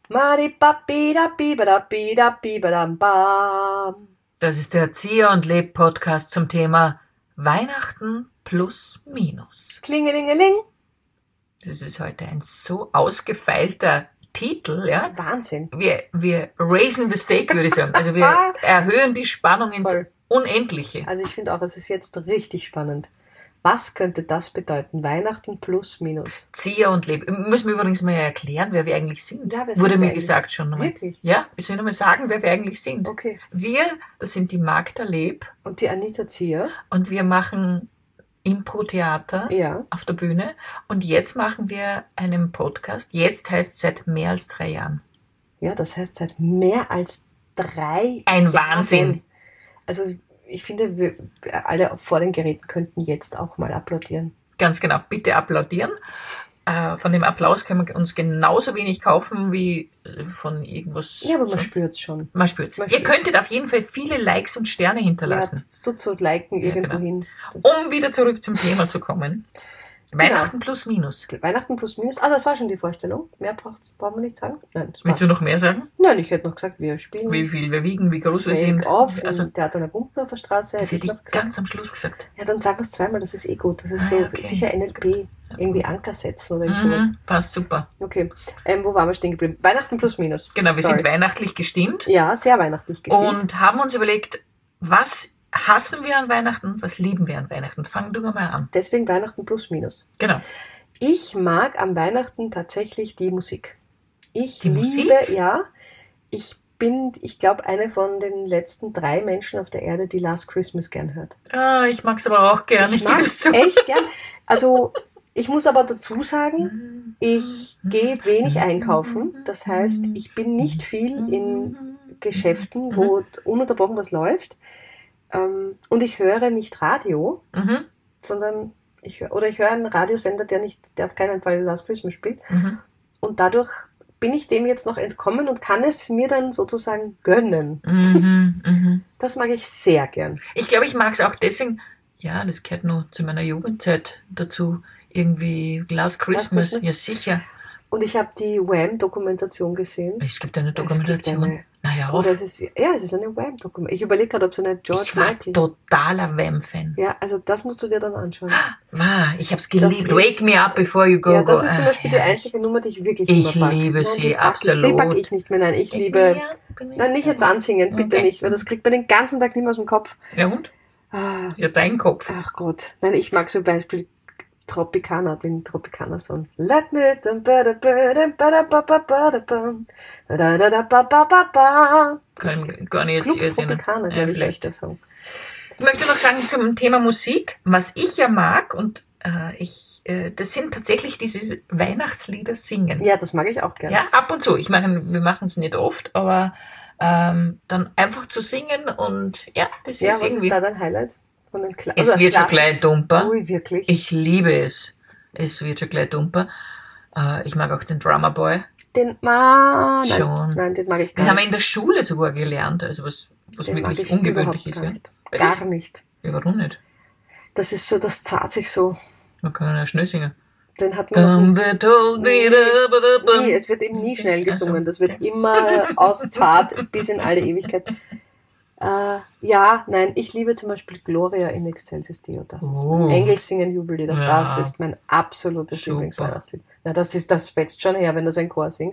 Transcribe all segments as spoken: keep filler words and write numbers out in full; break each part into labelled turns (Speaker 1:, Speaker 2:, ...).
Speaker 1: Das ist der Erzieher und Leb Podcast zum Thema Weihnachten plus minus.
Speaker 2: Klingelingeling.
Speaker 1: Das ist heute ein so ausgefeilter Titel, ja?
Speaker 2: Wahnsinn.
Speaker 1: Wir, wir raisen the stake, würde ich sagen. Also wir erhöhen die Spannung ins
Speaker 2: Voll.
Speaker 1: Unendliche.
Speaker 2: Also ich finde auch, es ist jetzt richtig spannend. Was könnte das bedeuten? Weihnachten plus minus.
Speaker 1: Erzieher und Leb. Müssen wir übrigens mal erklären, wer wir eigentlich sind.
Speaker 2: Ja, wer sind
Speaker 1: Wurde
Speaker 2: wir
Speaker 1: mir
Speaker 2: eigentlich?
Speaker 1: gesagt schon einmal.
Speaker 2: Wirklich?
Speaker 1: Ja, wir sollen einmal sagen, wer wir eigentlich sind.
Speaker 2: Okay.
Speaker 1: Wir, das sind die Magda Leb
Speaker 2: Und die Anita Zier?
Speaker 1: und wir machen Impro-Theater
Speaker 2: Ja.
Speaker 1: auf der Bühne und jetzt machen wir einen Podcast. Jetzt heißt es seit mehr als drei Jahren.
Speaker 2: Ja, das heißt seit mehr als drei
Speaker 1: Ein
Speaker 2: Jahren.
Speaker 1: Wahnsinn.
Speaker 2: Also ich finde, wir alle vor den Geräten könnten jetzt auch mal applaudieren.
Speaker 1: Ganz genau, bitte applaudieren. Äh, von dem Applaus können wir uns genauso wenig kaufen wie äh, von irgendwas.
Speaker 2: Ja, aber man
Speaker 1: sonst.
Speaker 2: spürt es schon.
Speaker 1: Man spürt's.
Speaker 2: Man
Speaker 1: Ihr
Speaker 2: spürt's.
Speaker 1: könntet auf jeden Fall viele Likes und Sterne hinterlassen,
Speaker 2: Ja, so zu liken
Speaker 1: Ja,
Speaker 2: irgendwo
Speaker 1: genau.
Speaker 2: hin. Das
Speaker 1: um wieder zurück zum Thema zu kommen. Weihnachten plus minus.
Speaker 2: Weihnachten plus minus. Ah, das war schon die Vorstellung. Mehr braucht's, brauchen wir nicht sagen? Nein, das
Speaker 1: Willst
Speaker 2: war.
Speaker 1: du noch mehr sagen?
Speaker 2: Nein, ich hätte noch gesagt, wir spielen
Speaker 1: Wie viel wir wiegen, wie groß wir
Speaker 2: Fake
Speaker 1: sind?
Speaker 2: Off
Speaker 1: Also,
Speaker 2: im Theater an der Gumpendorfer Straße.
Speaker 1: das hätte ich
Speaker 2: noch gesagt.
Speaker 1: ganz am Schluss gesagt.
Speaker 2: Ja, dann sagen wir es zweimal, das ist eh gut. Das ist
Speaker 1: Ah,
Speaker 2: so
Speaker 1: okay.
Speaker 2: sicher N L P. Irgendwie Anker setzen oder irgend sowas.
Speaker 1: Mhm, passt super.
Speaker 2: Okay. Ähm, wo waren wir stehen geblieben? Weihnachten plus minus.
Speaker 1: Genau, wir
Speaker 2: Sorry.
Speaker 1: sind weihnachtlich gestimmt
Speaker 2: Ja, sehr weihnachtlich gestimmt.
Speaker 1: und haben uns überlegt, was hassen wir an Weihnachten, was lieben wir an Weihnachten. Fang du mal an.
Speaker 2: Deswegen Weihnachten plus minus.
Speaker 1: Genau.
Speaker 2: Ich mag am Weihnachten tatsächlich die Musik. Ich
Speaker 1: Die
Speaker 2: liebe,
Speaker 1: Musik?
Speaker 2: ja, ich bin, ich glaube, eine von den letzten drei Menschen auf der Erde, die Last Christmas gern hört.
Speaker 1: Ah, ich mag es aber auch gern, ich,
Speaker 2: Ich
Speaker 1: gebe
Speaker 2: mag
Speaker 1: es zu.
Speaker 2: echt gern. Also, ich muss aber dazu sagen, ich gehe wenig einkaufen. Das heißt, ich bin nicht viel in Geschäften, wo ununterbrochen was läuft. Ähm, Und ich höre nicht Radio,
Speaker 1: Mhm,
Speaker 2: sondern ich höre, oder ich höre einen Radiosender, der nicht, der auf keinen Fall Last Christmas spielt.
Speaker 1: mhm,
Speaker 2: Und dadurch bin ich dem jetzt noch entkommen und kann es mir dann sozusagen gönnen.
Speaker 1: mhm, mhm.
Speaker 2: Das mag ich sehr gern.
Speaker 1: Ich glaube, ich mag es auch deswegen, ja, das gehört nur zu meiner Jugendzeit dazu, irgendwie Last Christmas,
Speaker 2: Christmas?
Speaker 1: ja sicher.
Speaker 2: Und ich habe die Wham-Dokumentation gesehen.
Speaker 1: Es gibt eine
Speaker 2: Es gibt
Speaker 1: Dokumentation.
Speaker 2: eine-
Speaker 1: Naja,
Speaker 2: Oder
Speaker 1: auf.
Speaker 2: es ist, ja, es ist eine Wham-Dokumentation. Ich überlege gerade, ob es eine George
Speaker 1: Ich war
Speaker 2: Michael...
Speaker 1: totaler Wham-Fan.
Speaker 2: Ja, also das musst du dir dann anschauen.
Speaker 1: Wow, ich hab's
Speaker 2: Das
Speaker 1: geliebt.
Speaker 2: ist-
Speaker 1: Wake me up before you go.
Speaker 2: Ja, das
Speaker 1: go.
Speaker 2: ist zum
Speaker 1: Ah,
Speaker 2: Beispiel die
Speaker 1: herrlich.
Speaker 2: einzige Nummer, die ich wirklich
Speaker 1: Ich
Speaker 2: immer mag.
Speaker 1: liebe
Speaker 2: Nein,
Speaker 1: sie,
Speaker 2: die pack
Speaker 1: absolut.
Speaker 2: Ich, die packe ich nicht mehr, nein. Ich liebe... Nein, nicht jetzt ansingen, bitte
Speaker 1: Okay.
Speaker 2: nicht, weil das kriegt man den ganzen Tag nicht mehr aus dem Kopf.
Speaker 1: Ja und?
Speaker 2: Ah,
Speaker 1: Ja, dein Kopf.
Speaker 2: ach Gott. Nein, ich mag zum Beispiel Tropicana, den Tropicana-Song. Let me... dum, ba, da, ba, da, ba, da, ba, ba, ba, da, bam. Da, da, da, da, ba, ba, ba, ba.
Speaker 1: Kann gar nicht
Speaker 2: Club
Speaker 1: jetzt erinnern.
Speaker 2: Tropicana,
Speaker 1: Ja,
Speaker 2: glaube ich,
Speaker 1: vielleicht.
Speaker 2: ist der Song.
Speaker 1: Ich möchte noch sagen zum Thema Musik, was ich ja mag und äh, ich, äh, das sind tatsächlich diese Weihnachtslieder singen.
Speaker 2: Ja, das mag ich auch gerne.
Speaker 1: Ja, ab und zu. Ich meine, wir machen es nicht oft, aber ähm, dann einfach zu singen und ja, das
Speaker 2: Ja,
Speaker 1: ist
Speaker 2: was
Speaker 1: irgendwie.
Speaker 2: ist da dein Highlight? Von den Kla
Speaker 1: Es
Speaker 2: also
Speaker 1: wird schon
Speaker 2: Klassik-
Speaker 1: gleich dumper.
Speaker 2: Ui, wirklich?
Speaker 1: Ich liebe es. Es wird schon gleich dumper. Äh, ich mag auch den Drummer Boy.
Speaker 2: Den, ah, nein,
Speaker 1: Schon.
Speaker 2: nein, den mag ich
Speaker 1: Den
Speaker 2: gar
Speaker 1: haben wir
Speaker 2: nicht.
Speaker 1: in der Schule sogar gelernt, also was, was
Speaker 2: Den mag
Speaker 1: wirklich
Speaker 2: ich
Speaker 1: ungewöhnlich
Speaker 2: überhaupt
Speaker 1: ist.
Speaker 2: gar
Speaker 1: Ja?
Speaker 2: nicht. Gar nicht.
Speaker 1: Ja, warum nicht?
Speaker 2: Das ist so, das zahlt sich so.
Speaker 1: Man kann ja schnell singen.
Speaker 2: Den hat man noch
Speaker 1: Come
Speaker 2: nie,
Speaker 1: the told me da,
Speaker 2: nie, es wird eben nie schnell
Speaker 1: Okay, also,
Speaker 2: gesungen. Das wird
Speaker 1: okay.
Speaker 2: immer aus zart bis in alle Ewigkeit. Äh, ja, nein, ich liebe zum Beispiel Gloria in Excelsis Deo. Das ist
Speaker 1: Oh.
Speaker 2: mein Engel singen Jubellieder.
Speaker 1: Ja.
Speaker 2: Das ist mein absolutes
Speaker 1: Super.
Speaker 2: Lieblingsweihnachtslied. Na, das ist, das fetzt schon her, wenn das ein Chor singt.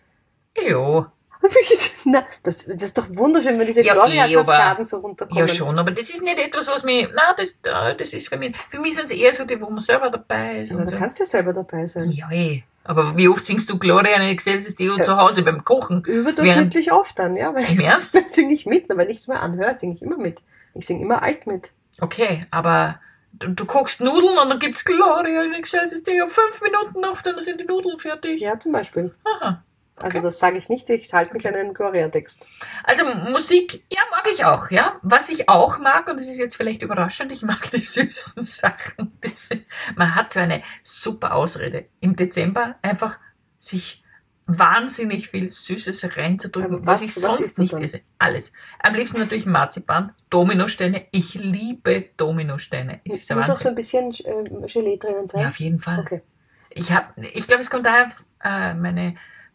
Speaker 1: Ja,
Speaker 2: Na, das, das ist doch wunderschön, wenn diese
Speaker 1: Ja, eh,
Speaker 2: Gloria-Kaskaden so runterkommen.
Speaker 1: ja schon, aber das ist nicht etwas, was mich, nein, das, äh, das ist für mich, für mich sind es eher so die, wo man selber dabei ist.
Speaker 2: Ja,
Speaker 1: Und
Speaker 2: da
Speaker 1: so.
Speaker 2: kannst du ja selber dabei sein.
Speaker 1: Ja, eh. Aber wie oft singst du Gloria in Excelsis Deo
Speaker 2: Ja.
Speaker 1: zu Hause beim Kochen?
Speaker 2: Überdurchschnittlich oft dann, ja. Weil
Speaker 1: Im Ernst?
Speaker 2: dann singe ich mit, aber wenn ich es mir anhöre, singe ich immer mit. Ich singe immer alt mit.
Speaker 1: Okay, aber du, du kochst Nudeln und dann gibt's Gloria in Excelsis Deo. Fünf Minuten noch, dann sind die Nudeln fertig.
Speaker 2: Ja, zum Beispiel.
Speaker 1: Aha.
Speaker 2: Also das sage ich nicht, ich halte mich an einen Gloria-Text.
Speaker 1: Also Musik, ja, mag ich auch, ja. Was ich auch mag, und das ist jetzt vielleicht überraschend, ich mag die süßen Sachen. Das, man hat so eine super Ausrede. Im Dezember einfach sich wahnsinnig viel Süßes reinzudrücken,
Speaker 2: Aber
Speaker 1: was,
Speaker 2: was-
Speaker 1: ich
Speaker 2: was
Speaker 1: sonst
Speaker 2: isst du
Speaker 1: nicht
Speaker 2: dann?
Speaker 1: esse. Alles. Am liebsten natürlich Marzipan, Dominosteine. Ich liebe Dominosteine. Es ist der
Speaker 2: Muss auch so
Speaker 1: Wahnsinn.
Speaker 2: ein bisschen äh, Gelee drinnen sein?
Speaker 1: Ja, auf jeden Fall.
Speaker 2: Okay.
Speaker 1: Ich habe, ich glaube, es kommt daher, äh, meine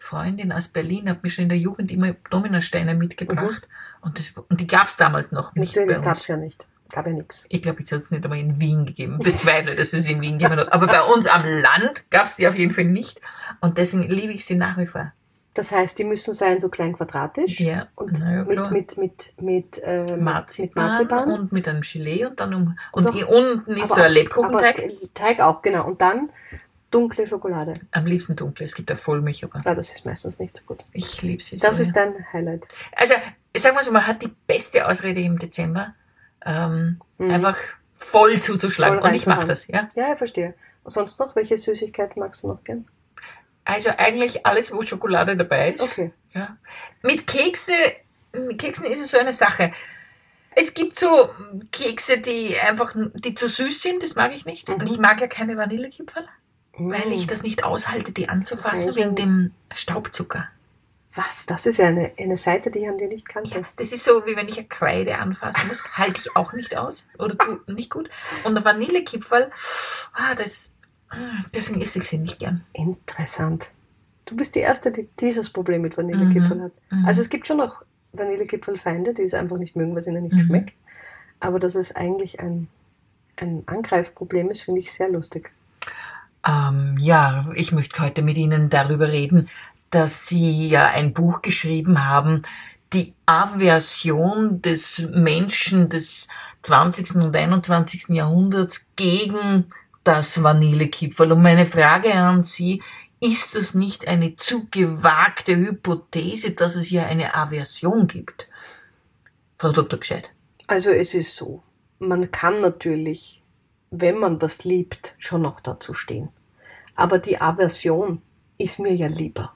Speaker 1: Freundin aus Berlin hat mir schon in der Jugend immer Dominosteine mitgebracht. Mhm. Und, das, und die gab es damals noch nicht.
Speaker 2: Natürlich gab es ja nicht. Gab ja nichts.
Speaker 1: Ich glaube, ich habe es nicht einmal in Wien gegeben. Bezweifle, dass es in Wien gegeben hat. Aber bei uns am Land gab es die auf jeden Fall nicht. Und deswegen liebe ich sie nach wie vor.
Speaker 2: Das heißt, die müssen sein so klein quadratisch.
Speaker 1: Ja.
Speaker 2: Und
Speaker 1: ja,
Speaker 2: mit, mit, mit, mit, äh,
Speaker 1: Marzipan,
Speaker 2: mit Marzipan.
Speaker 1: Und mit einem Gelee. Und dann um, und
Speaker 2: Doch,
Speaker 1: unten ist so ein Lebkuchenteig.
Speaker 2: Aber Teig auch, genau. Und dann dunkle Schokolade.
Speaker 1: Am liebsten dunkle. Es gibt ja Vollmilch, aber.
Speaker 2: Ja, das ist meistens nicht so gut.
Speaker 1: Ich liebe sie so.
Speaker 2: Das ist
Speaker 1: ja.
Speaker 2: dein Highlight.
Speaker 1: Also, sagen wir so, man hat die beste Ausrede im Dezember, ähm,
Speaker 2: Mhm.
Speaker 1: einfach voll zuzuschlagen.
Speaker 2: Voll
Speaker 1: und ich mache
Speaker 2: reinzuhauen.
Speaker 1: das, ja.
Speaker 2: Ja, ich verstehe. Und sonst noch, welche Süßigkeiten magst du noch gern?
Speaker 1: Also eigentlich alles, wo Schokolade dabei ist.
Speaker 2: Okay.
Speaker 1: Ja. Mit Kekse, mit Keksen ist es so eine Sache. Es gibt so Kekse, die einfach, die zu süß sind, das mag ich nicht.
Speaker 2: Mhm.
Speaker 1: Und ich mag ja keine Vanillekipferl,
Speaker 2: Mhm.
Speaker 1: weil ich das nicht aushalte, die anzufassen
Speaker 2: Das ist
Speaker 1: wegen dem Staubzucker.
Speaker 2: Was? Das ist ja eine, eine Seite, die ich an dir nicht kannte.
Speaker 1: Ja, das ist so, wie wenn ich eine Kreide anfassen muss, halte ich auch nicht aus oder tu, nicht gut. Und ein Vanillekipferl, ah, das, deswegen esse ich sie nicht gern.
Speaker 2: Interessant. Du bist die Erste, die dieses Problem mit Vanillekipferl
Speaker 1: Mhm.
Speaker 2: hat.
Speaker 1: Mhm.
Speaker 2: Also es gibt schon noch Vanillekipferl-Feinde, die es einfach nicht mögen, weil es ihnen nicht
Speaker 1: Mhm.
Speaker 2: schmeckt. Aber dass es eigentlich ein, ein Angreifproblem ist, finde ich sehr lustig.
Speaker 1: Ähm, ja, ich möchte heute mit Ihnen darüber reden, dass Sie ja ein Buch geschrieben haben, die Aversion des Menschen des zwanzigsten und einundzwanzigsten Jahrhunderts gegen das Vanillekipferl. Und meine Frage an Sie, ist das nicht eine zu gewagte Hypothese, dass es hier eine Aversion gibt? Frau Doktor Gscheit.
Speaker 2: Also es ist so, man kann natürlich, wenn man was liebt, schon noch dazu stehen. Aber die Aversion ist mir ja lieber.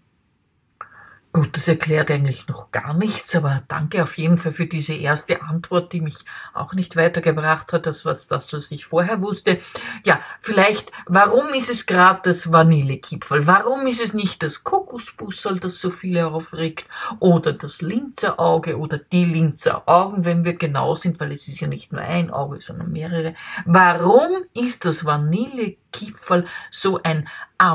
Speaker 1: Gut, das erklärt eigentlich noch gar nichts, aber danke auf jeden Fall für diese erste Antwort, die mich auch nicht weitergebracht hat, das was, das, was ich vorher wusste. Ja, vielleicht, warum ist es gerade das Vanillekipferl? Warum ist es nicht das Kokosbussel, das so viele aufregt? Oder das Linzerauge oder die Linzeraugen, wenn wir genau sind, weil es ist ja nicht nur ein Auge, sondern mehrere. Warum ist das Vanillekipferl so ein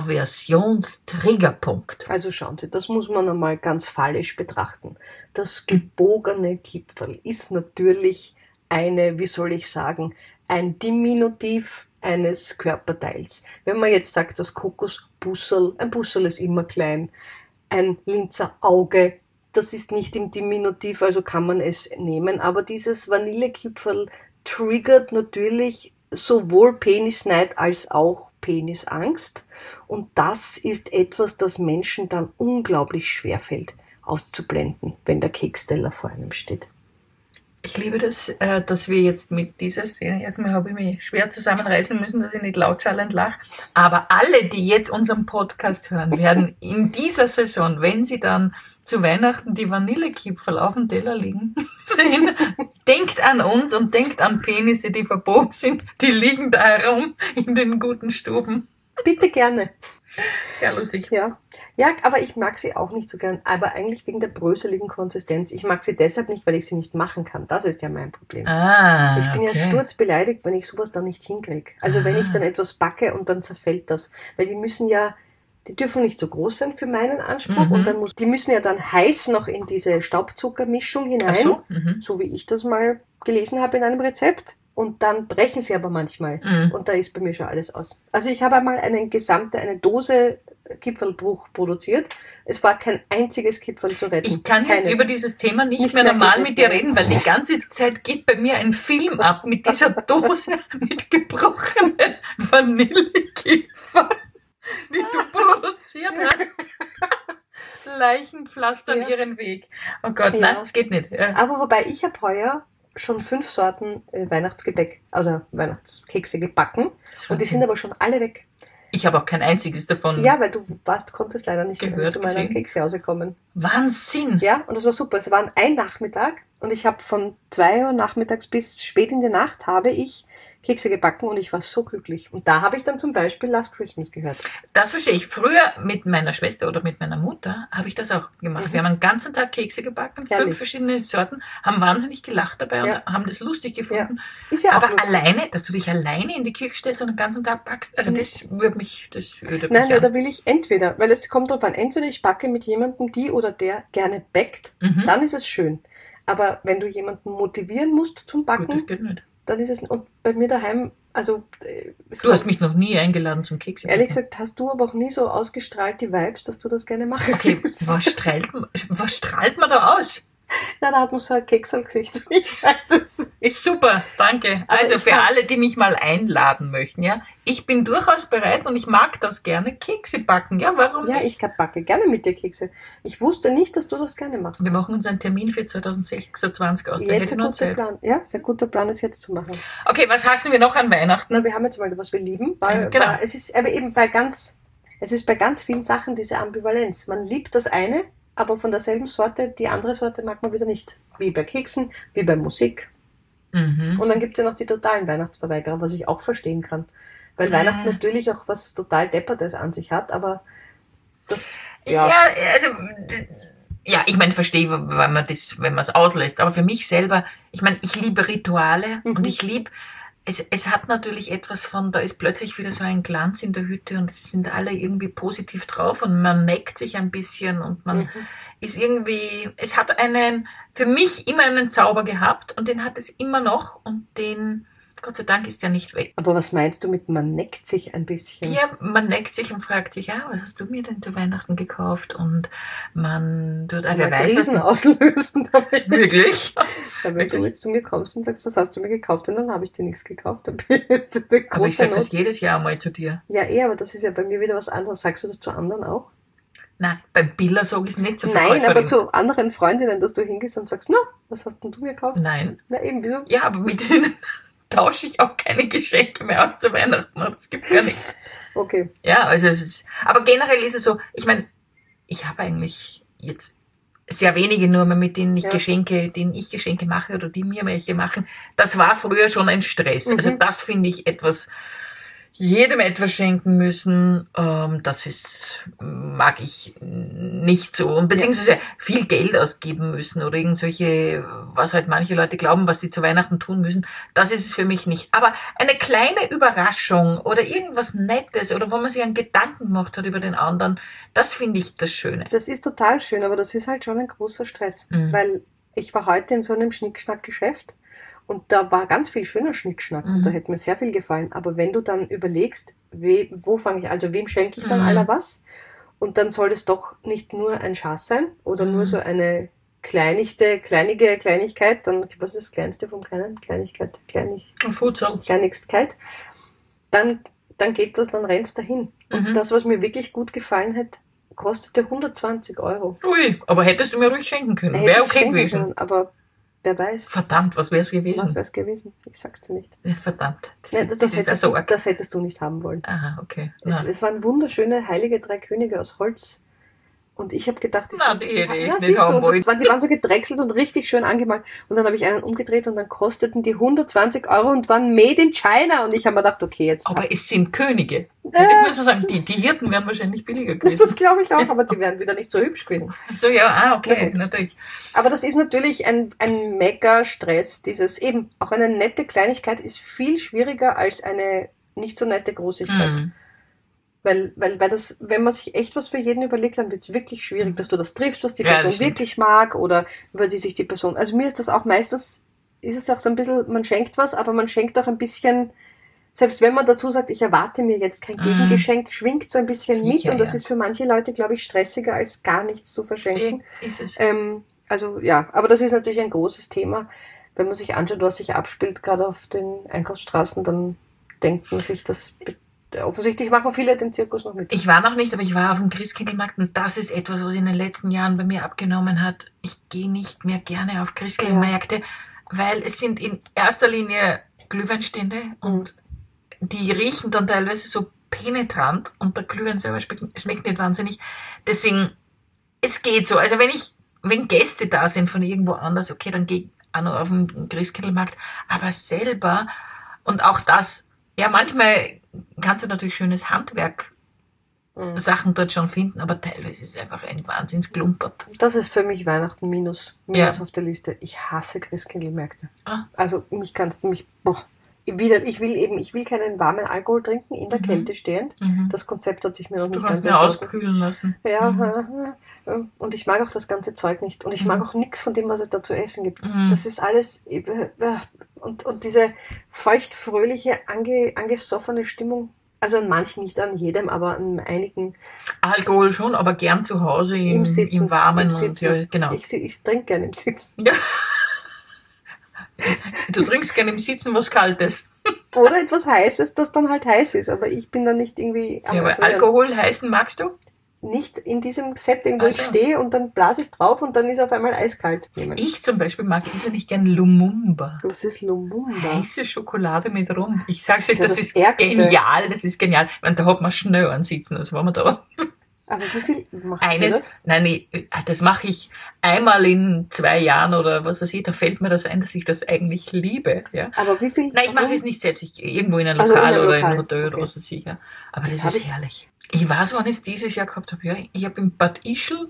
Speaker 1: Aversionstriggerpunkt?
Speaker 2: Also schauen Sie, das muss man einmal ganz fallisch betrachten. Das gebogene Kipferl ist natürlich eine, wie soll ich sagen, ein Diminutiv eines Körperteils. Wenn man jetzt sagt, das Kokosbussel, ein Bussel ist immer klein, ein Linzerauge, das ist nicht im Diminutiv, also kann man es nehmen, aber dieses Vanillekipferl triggert natürlich sowohl Penisneid als auch Penisangst. Und das ist etwas, das Menschen dann unglaublich schwer fällt auszublenden, wenn der Keksteller vor einem steht.
Speaker 1: Ich liebe das, äh, dass wir jetzt mit dieser Szene, erstmal habe ich mich schwer zusammenreißen müssen, dass ich nicht lautschallend lache, aber alle, die jetzt unseren Podcast hören, werden in dieser Saison, wenn sie dann zu Weihnachten die Vanillekipferl auf dem Teller liegen sehen, denkt an uns und denkt an Penisse, die verboten sind, die liegen da herum in den guten Stuben.
Speaker 2: Bitte gerne.
Speaker 1: Sehr lustig.
Speaker 2: Ja. Ja, aber ich mag sie auch nicht so gern, aber eigentlich wegen der bröseligen Konsistenz. Ich mag sie deshalb nicht, weil ich sie nicht machen kann. Das ist ja mein Problem.
Speaker 1: Ah,
Speaker 2: Ich bin
Speaker 1: okay.
Speaker 2: ja sturzbeleidigt, wenn ich sowas dann nicht hinkriege. Also
Speaker 1: Ah.
Speaker 2: wenn ich dann etwas backe und dann zerfällt das. Weil die müssen ja, die dürfen nicht so groß sein für meinen Anspruch.
Speaker 1: Mhm.
Speaker 2: Und dann muss, die müssen ja dann heiß noch in diese Staubzuckermischung hinein.
Speaker 1: Ach so? Mhm.
Speaker 2: So wie ich das mal gelesen habe in einem Rezept. Und dann brechen sie aber manchmal.
Speaker 1: Mhm.
Speaker 2: Und da ist bei mir schon alles aus. Also ich habe einmal eine gesamte, eine Dose Kipferlbruch produziert. Es war kein einziges Kipferl zu retten.
Speaker 1: Ich kann jetzt
Speaker 2: Keines.
Speaker 1: über dieses Thema nicht,
Speaker 2: Nicht
Speaker 1: mehr
Speaker 2: mehr
Speaker 1: normal
Speaker 2: geht,
Speaker 1: mit
Speaker 2: nicht
Speaker 1: dir
Speaker 2: mehr.
Speaker 1: reden, weil die ganze Zeit geht bei mir ein Film ab mit dieser Dose mit gebrochenen Vanillekipferl, die du produziert hast. Leichen pflastern
Speaker 2: Ja.
Speaker 1: ihren Weg. Oh Gott,
Speaker 2: Ja.
Speaker 1: nein, es geht nicht. Ja.
Speaker 2: Aber wobei, ich habe heuer schon fünf Sorten äh, Weihnachtsgebäck oder Weihnachtskekse gebacken. Und die sind aber schon alle weg.
Speaker 1: Ich habe auch kein einziges davon.
Speaker 2: Ja, weil du warst, konntest leider nicht
Speaker 1: Gehört,
Speaker 2: zu meiner
Speaker 1: gesehen.
Speaker 2: Kekse kommen.
Speaker 1: Wahnsinn.
Speaker 2: Ja, und das war super. Es waren ein Nachmittag und ich habe von zwei Uhr nachmittags bis spät in die Nacht habe ich Kekse gebacken und ich war so glücklich. Und da habe ich dann zum Beispiel Last Christmas gehört.
Speaker 1: Das verstehe ich. Früher mit meiner Schwester oder mit meiner Mutter habe ich das auch gemacht. Mhm. Wir haben den ganzen Tag Kekse gebacken, Herrlich. fünf verschiedene Sorten, haben wahnsinnig gelacht dabei ja. und haben das lustig gefunden.
Speaker 2: Ja. Ist ja
Speaker 1: Aber
Speaker 2: auch lustig.
Speaker 1: alleine, dass du dich alleine in die Küche stellst und den ganzen Tag backst, also mhm. das würde mich, das würde
Speaker 2: Nein,
Speaker 1: mich
Speaker 2: ja,
Speaker 1: an.
Speaker 2: da will ich entweder, weil es kommt darauf an, entweder ich backe mit jemandem, die oder der gerne backt, mhm. dann ist es schön. Aber wenn du jemanden motivieren musst zum Backen,
Speaker 1: Gut, das geht nicht.
Speaker 2: Dann ist es, und bei mir daheim, also...
Speaker 1: Du hast mich noch nie eingeladen zum Kekse.
Speaker 2: Ehrlich gesagt, hast du aber auch nie so ausgestrahlt die Vibes, dass du das gerne machst.
Speaker 1: Okay, was strahlt, was strahlt man da aus?
Speaker 2: Na, da hat man so ein Keksal-Gesicht. Ich weiß es nicht.
Speaker 1: Super, danke.
Speaker 2: Aber
Speaker 1: also für
Speaker 2: kann...
Speaker 1: alle, die mich mal einladen möchten, ja, ich bin durchaus bereit und ich mag das gerne, Kekse backen. Ja, warum
Speaker 2: ja,
Speaker 1: nicht?
Speaker 2: Ja, ich backe gerne mit dir Kekse. Ich wusste nicht, dass du das gerne machst.
Speaker 1: Wir machen uns einen Termin für zwanzig sechsundzwanzig aus.
Speaker 2: Jetzt ein guter Plan. Ja, sehr guter Plan, es jetzt zu machen.
Speaker 1: Okay, was hassen wir noch an Weihnachten?
Speaker 2: Na, wir haben jetzt mal, was wir lieben. Weil,
Speaker 1: genau.
Speaker 2: weil es ist aber eben bei ganz, es ist bei ganz vielen Sachen diese Ambivalenz. Man liebt das eine, aber von derselben Sorte, die andere Sorte mag man wieder nicht. Wie bei Keksen, wie bei Musik.
Speaker 1: Mhm.
Speaker 2: Und dann gibt es ja noch die totalen Weihnachtsverweigerer, was ich auch verstehen kann. Weil
Speaker 1: ah.
Speaker 2: Weihnachten natürlich auch was total Deppertes an sich hat, aber das...
Speaker 1: Ja, ja also... Ja, ich meine, verstehe, wenn man das, wenn man es auslässt. Aber für mich selber, ich meine, ich liebe Rituale mhm. und ich liebe... Es, es hat natürlich etwas von, da ist plötzlich wieder so ein Glanz in der Hütte und es sind alle irgendwie positiv drauf und man neckt sich ein bisschen und man mhm. ist irgendwie, es hat einen, für mich immer einen Zauber gehabt und den hat es immer noch und den, Gott sei Dank ist der nicht weg.
Speaker 2: Aber was meinst du mit, man neckt sich ein bisschen?
Speaker 1: Ja, man neckt sich und fragt sich, ja, was hast du mir denn zu Weihnachten gekauft? Und man tut, ah, wer weiß, was du...
Speaker 2: auslösen damit.
Speaker 1: Wirklich?
Speaker 2: Ja, wenn Wirklich? du jetzt zu mir kommst und sagst, was hast du mir gekauft? Und dann habe ich dir nichts gekauft.
Speaker 1: Aber ich sage das jedes Jahr mal zu dir.
Speaker 2: Ja, eh, aber das ist ja bei mir wieder was anderes. Sagst du das zu anderen auch?
Speaker 1: Nein, beim Billa sage ich es nicht zu
Speaker 2: Nein, aber zu anderen Freundinnen, dass du hingehst und sagst, na, was hast denn du mir gekauft?
Speaker 1: Nein.
Speaker 2: Na eben, wieso?
Speaker 1: Ja, aber mit denen tausche ich auch keine Geschenke mehr aus zu Weihnachten. Es gibt gar nichts.
Speaker 2: Okay.
Speaker 1: Ja, also es ist, aber generell ist es so, ich meine, ich habe eigentlich jetzt sehr wenige nur mehr, mit denen ich ja. Geschenke, denen ich Geschenke mache oder die mir welche machen. Das war früher schon ein Stress. Mhm. Also das finde ich etwas, jedem etwas schenken müssen, ähm, das ist, mag ich nicht so. Und beziehungsweise ja. viel Geld ausgeben müssen oder irgendwelche, was halt manche Leute glauben, was sie zu Weihnachten tun müssen, das ist es für mich nicht. Aber eine kleine Überraschung oder irgendwas Nettes oder wo man sich einen Gedanken gemacht hat über den anderen, das finde ich das Schöne.
Speaker 2: Das ist total schön, aber das ist halt schon ein großer Stress, mhm. weil ich war heute in so einem Schnickschnack-Geschäft. Und da war ganz viel schöner Schnickschnack mhm. und da hätte mir sehr viel gefallen. Aber wenn du dann überlegst, we, wo fange ich, also wem schenke ich dann mhm. aller was? Und dann soll es doch nicht nur ein Schatz sein oder mhm. nur so eine kleinigste, kleinige Kleinigkeit, dann, was ist das Kleinste vom Kleinen? Kleinigkeit, Kleinig, Kleinigkeit. Dann, dann geht das, dann rennt's dahin. Mhm. Und das, was mir wirklich gut gefallen hat, kostete hundertzwanzig Euro.
Speaker 1: Ui, aber hättest du mir ruhig schenken können. Wäre okay gewesen.
Speaker 2: Können, aber wer weiß.
Speaker 1: Verdammt, was wäre es gewesen?
Speaker 2: Was wäre es gewesen? Ich sag's dir nicht.
Speaker 1: Ja, verdammt.
Speaker 2: Das, Nein, das, das, das, hättest du, das hättest du nicht haben wollen.
Speaker 1: Aha, okay.
Speaker 2: Es, es waren wunderschöne heilige drei Könige aus Holz. Und ich habe gedacht, die,
Speaker 1: Na,
Speaker 2: sind,
Speaker 1: die hätte ich
Speaker 2: ja,
Speaker 1: nicht haben wollen.
Speaker 2: Waren, die waren so gedrechselt und richtig schön angemalt. Und dann habe ich einen umgedreht und dann kosteten die hundertzwanzig Euro und waren made in China. Und ich habe mir gedacht, okay, jetzt...
Speaker 1: Aber es sind Könige. Äh. Das muss man sagen, die, die Hirten wären wahrscheinlich billiger gewesen.
Speaker 2: Das glaube ich auch, aber die wären wieder nicht so hübsch gewesen.
Speaker 1: So, ja, ah, okay, Na natürlich.
Speaker 2: Aber das ist natürlich ein, ein mega Stress. Dieses eben, auch eine nette Kleinigkeit ist viel schwieriger als eine nicht so nette Großigkeit. Mm. Weil, weil, weil das, wenn man sich echt was für jeden überlegt, dann wird es wirklich schwierig, dass du das triffst, was die
Speaker 1: ja,
Speaker 2: Person wirklich mag oder über die sich die Person... Also mir ist das auch meistens, ist es ja auch so ein bisschen, man schenkt was, aber man schenkt auch ein bisschen, selbst wenn man dazu sagt, ich erwarte mir jetzt kein Gegengeschenk, mm. schwingt so ein bisschen Sicher, mit und das ja. ist für manche Leute, glaube ich, stressiger, als gar nichts zu verschenken.
Speaker 1: Ja, ist es.
Speaker 2: Ähm, also ja, aber das ist natürlich ein großes Thema. Wenn man sich anschaut, was sich abspielt, gerade auf den Einkaufsstraßen, dann denkt man sich, das... Offensichtlich machen viele den Zirkus noch mit.
Speaker 1: Ich war noch nicht, aber ich war auf dem Christkindlmarkt und das ist etwas, was in den letzten Jahren bei mir abgenommen hat. Ich gehe nicht mehr gerne auf Christkindlmärkte, ja. weil es sind in erster Linie Glühweinstände mhm. und die riechen dann teilweise so penetrant und der Glühwein selber schmeckt, schmeckt nicht wahnsinnig. Deswegen, es geht so. Also wenn ich wenn Gäste da sind von irgendwo anders, okay, dann geh auch noch auf den Christkindlmarkt. Aber selber, und auch das, ja, manchmal kannst du natürlich schönes Handwerk
Speaker 2: Mhm.
Speaker 1: Sachen dort schon finden, aber teilweise ist es einfach ein Wahnsinnsklumpert.
Speaker 2: Das ist für mich Weihnachten minus, minus
Speaker 1: Ja.
Speaker 2: auf der Liste. Ich hasse Christkindlmärkte.
Speaker 1: Ah.
Speaker 2: Also mich kannst du mich, boah. Wieder, ich will eben, ich will keinen warmen Alkohol trinken, in der
Speaker 1: Mhm.
Speaker 2: Kälte stehend.
Speaker 1: Mhm.
Speaker 2: Das Konzept hat sich mir noch
Speaker 1: Du
Speaker 2: nicht
Speaker 1: kannst
Speaker 2: ganz
Speaker 1: mir
Speaker 2: erschlossen.
Speaker 1: auskühlen lassen.
Speaker 2: Ja,
Speaker 1: Mhm.
Speaker 2: äh, äh, und ich mag auch das ganze Zeug nicht. Und ich
Speaker 1: Mhm.
Speaker 2: mag auch nichts von dem, was es da zu essen gibt.
Speaker 1: Mhm.
Speaker 2: Das ist alles, äh, äh, und, und diese feuchtfröhliche, ange, angesoffene Stimmung, also an manchen, nicht an jedem, aber an einigen.
Speaker 1: Alkohol schon, aber gern zu Hause im,
Speaker 2: Im Sitzen,
Speaker 1: im Warmen.
Speaker 2: im
Speaker 1: Und
Speaker 2: Sitzen.
Speaker 1: ja, genau.
Speaker 2: Ich, ich trinke gerne im Sitzen.
Speaker 1: Ja. Du trinkst gerne im Sitzen was Kaltes.
Speaker 2: Oder etwas Heißes, das dann halt heiß ist. Aber ich bin dann nicht irgendwie am
Speaker 1: Ja, aber
Speaker 2: Erfrieren.
Speaker 1: Alkohol heißen magst du?
Speaker 2: Nicht in diesem Setting, wo
Speaker 1: Ach
Speaker 2: ich
Speaker 1: so.
Speaker 2: stehe und dann blase ich drauf und dann ist auf einmal eiskalt. Nehmen.
Speaker 1: Ich zum Beispiel mag irrsinnig gern Lumumba.
Speaker 2: Das ist Lumumba.
Speaker 1: Heiße Schokolade mit Rum. Ich sag's
Speaker 2: Das
Speaker 1: euch,
Speaker 2: ist ja
Speaker 1: das
Speaker 2: das
Speaker 1: ist
Speaker 2: Ärgste.
Speaker 1: genial, das ist genial. Ich meine, da hat man schnell ansitzen, das war man da.
Speaker 2: Aber wie viel macht ihr
Speaker 1: Eines,
Speaker 2: das?
Speaker 1: nein, nee, das mache ich einmal in zwei Jahren oder was weiß ich, da fällt mir das ein, dass ich das eigentlich liebe. Ja.
Speaker 2: Aber wie viel?
Speaker 1: Nein, ich mache
Speaker 2: Warum?
Speaker 1: es nicht selbst, ich, irgendwo in einem
Speaker 2: Also in
Speaker 1: Lokal
Speaker 2: einem
Speaker 1: oder in
Speaker 2: Lokal,
Speaker 1: einem Hotel
Speaker 2: okay.
Speaker 1: oder was weiß ich. Ja. Aber das,
Speaker 2: Das hab
Speaker 1: ist
Speaker 2: ich-
Speaker 1: herrlich. Ich weiß, wann ich es dieses Jahr gehabt habe. Ja, ich habe in Bad Ischl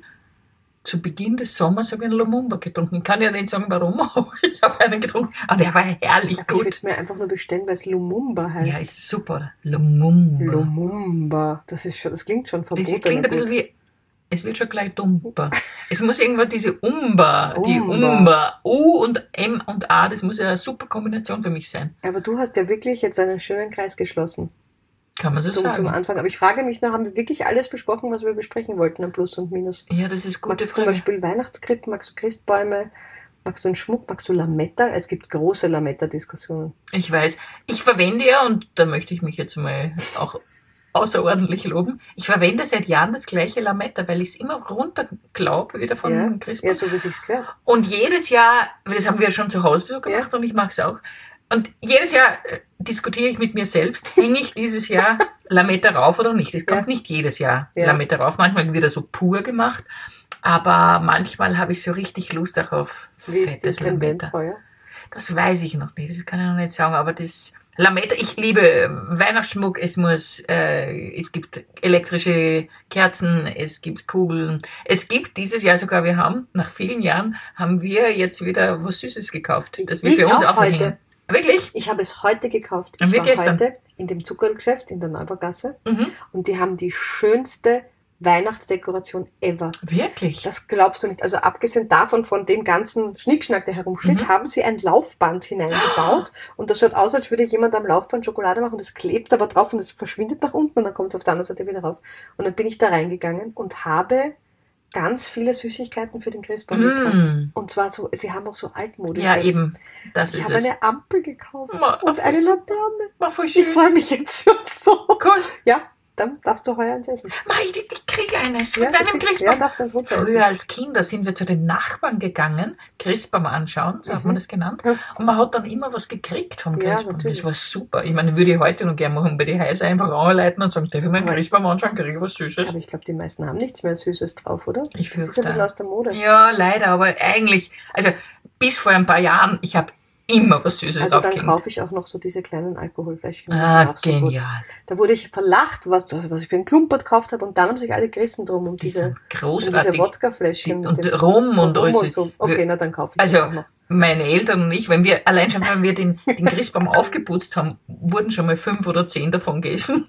Speaker 1: zu Beginn des Sommers habe ich einen Lumumba getrunken. Ich kann ja nicht sagen, warum, aber ich habe einen getrunken. Und der war herrlich
Speaker 2: Ich würde
Speaker 1: gut.
Speaker 2: es mir einfach nur bestellen, weil es Lumumba heißt.
Speaker 1: Ja, ist super, oder? Lumumba.
Speaker 2: Lumumba. Das ist schon, das klingt schon
Speaker 1: Das
Speaker 2: verboten.
Speaker 1: klingt ein bisschen wie, es wird schon gleich dumper. Es muss irgendwann diese Umba, die
Speaker 2: Umba.
Speaker 1: Umba, U und M und A, das muss ja eine super Kombination für mich sein.
Speaker 2: Aber du hast ja wirklich jetzt einen schönen Kreis geschlossen
Speaker 1: Kann man so
Speaker 2: zum, zum
Speaker 1: sagen.
Speaker 2: Anfang. Aber ich frage mich noch, haben wir wirklich alles besprochen, was wir besprechen wollten, an Plus und Minus?
Speaker 1: Ja, das ist eine gute
Speaker 2: Magst du zum
Speaker 1: Frage.
Speaker 2: Beispiel Weihnachtskrippen, magst du Christbäume, magst du einen Schmuck, magst du Lametta? Es gibt große Lametta-Diskussionen.
Speaker 1: Ich weiß. Ich verwende ja, und da möchte ich mich jetzt mal auch außerordentlich loben, ich verwende seit Jahren das gleiche Lametta, weil ich es immer runterklaube, wieder von
Speaker 2: Ja,
Speaker 1: Christbaum.
Speaker 2: ja, so wie es sich gehört.
Speaker 1: Und jedes Jahr, das haben wir ja schon zu Hause so gemacht und ich mache es auch. Und jedes Jahr äh, diskutiere ich mit mir selbst, hänge ich dieses Jahr Lametta rauf oder nicht. Es kommt
Speaker 2: Ja.
Speaker 1: nicht jedes Jahr
Speaker 2: Ja.
Speaker 1: Lametta rauf. Manchmal wird er so pur gemacht, aber manchmal habe ich so richtig Lust auch auf
Speaker 2: Wie ist die
Speaker 1: fettes
Speaker 2: Tendenz
Speaker 1: Lametta.
Speaker 2: heuer?
Speaker 1: Das weiß ich noch nicht, das kann ich noch nicht sagen, aber das Lametta, ich liebe äh, Weihnachtsschmuck, es muss, äh, es gibt elektrische Kerzen, es gibt Kugeln, es gibt dieses Jahr sogar, wir haben, nach vielen Jahren, haben wir jetzt wieder was Süßes gekauft, das wir
Speaker 2: Ich
Speaker 1: für uns
Speaker 2: auch
Speaker 1: aufhängen.
Speaker 2: heute.
Speaker 1: Wirklich?
Speaker 2: Ich habe es heute gekauft.
Speaker 1: Und
Speaker 2: Ich
Speaker 1: wir
Speaker 2: war
Speaker 1: gestern.
Speaker 2: heute in dem Zuckergeschäft in der Neubaugasse
Speaker 1: Mhm.
Speaker 2: und die haben die schönste Weihnachtsdekoration ever.
Speaker 1: Wirklich?
Speaker 2: Das glaubst du nicht. Also abgesehen davon, von dem ganzen Schnickschnack, der herumsteht,
Speaker 1: Mhm.
Speaker 2: haben sie ein Laufband hineingebaut und das schaut aus, als würde jemand am Laufband Schokolade machen. Das klebt aber drauf und es verschwindet nach unten und dann kommt es auf der anderen Seite wieder rauf. Und dann bin ich da reingegangen und habe ganz viele Süßigkeiten für den Christbaum gekauft.
Speaker 1: Mm.
Speaker 2: Und zwar so, sie haben auch so altmodisch.
Speaker 1: Ja, eben. Das
Speaker 2: Ich
Speaker 1: ist
Speaker 2: habe
Speaker 1: es.
Speaker 2: eine Ampel gekauft
Speaker 1: Ma-
Speaker 2: und eine Laterne.
Speaker 1: War voll
Speaker 2: Ich
Speaker 1: schön.
Speaker 2: freue mich jetzt schon so.
Speaker 1: Cool.
Speaker 2: Ja, dann darfst du heuer eins essen.
Speaker 1: Ma, ich, ich kriege eines von
Speaker 2: Ja,
Speaker 1: deinem
Speaker 2: du kriegst-
Speaker 1: Christbaum.
Speaker 2: ja, darfst du eins runter essen.
Speaker 1: Früher als Kinder sind wir zu den Nachbarn gegangen, Christbaum anschauen, so hat
Speaker 2: Mhm.
Speaker 1: man das genannt.
Speaker 2: Ja.
Speaker 1: Und man hat dann immer was gekriegt vom
Speaker 2: Ja,
Speaker 1: Christbaum.
Speaker 2: natürlich.
Speaker 1: Das war super. Ich meine, würde ich heute noch gerne machen, bei die Häuser einfach anleiten und sagen, darf ich meinen
Speaker 2: Aber-
Speaker 1: Christbaum anschauen, kriege ich was Süßes.
Speaker 2: Aber ich glaube, die meisten haben nichts mehr Süßes drauf, oder?
Speaker 1: Ich
Speaker 2: Das ist
Speaker 1: fürchte.
Speaker 2: ein bisschen aus der Mode.
Speaker 1: Ja, leider, aber eigentlich, also bis vor ein paar Jahren, ich habe immer was Süßes
Speaker 2: Also dann
Speaker 1: draufgehängt.
Speaker 2: kaufe ich auch noch so diese kleinen Alkoholfläschchen. Die sind
Speaker 1: Ah,
Speaker 2: auch so gut.
Speaker 1: genial.
Speaker 2: Da wurde ich verlacht, was, was ich für einen Klumpert gekauft habe und dann haben sich alle gerissen drum um
Speaker 1: Die
Speaker 2: diese,
Speaker 1: sind
Speaker 2: um diese
Speaker 1: großartig.
Speaker 2: Wodkafläschchen.
Speaker 1: Die-
Speaker 2: mit
Speaker 1: und
Speaker 2: dem-
Speaker 1: Rum und
Speaker 2: Rum
Speaker 1: alles.
Speaker 2: und so. Okay, na dann kaufe ich
Speaker 1: Also,
Speaker 2: das auch noch.
Speaker 1: meine Eltern und ich, wenn wir, allein schon, wenn wir den, den Christbaum aufgeputzt haben, wurden schon mal fünf oder zehn davon gegessen.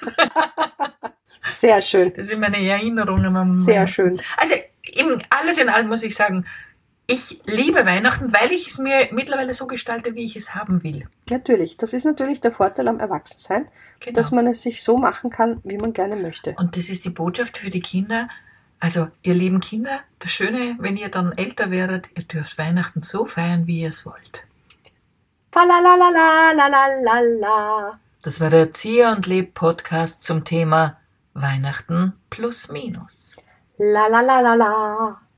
Speaker 2: Sehr schön.
Speaker 1: Das sind meine Erinnerungen. an
Speaker 2: Sehr
Speaker 1: meine-
Speaker 2: schön.
Speaker 1: Also, eben alles in allem muss ich sagen, ich liebe Weihnachten, weil ich es mir mittlerweile so gestalte, wie ich es haben will.
Speaker 2: Natürlich. Das ist natürlich der Vorteil am Erwachsensein,
Speaker 1: Genau.
Speaker 2: dass man es sich so machen kann, wie man gerne möchte.
Speaker 1: Und das ist die Botschaft für die Kinder. Also, ihr lieben Kinder, das Schöne, wenn ihr dann älter werdet, ihr dürft Weihnachten so feiern, wie ihr es wollt.
Speaker 2: Falalalalalalalala.
Speaker 1: Das war der Erzieher und Leb Podcast zum Thema Weihnachten plus minus.
Speaker 2: La la la la la.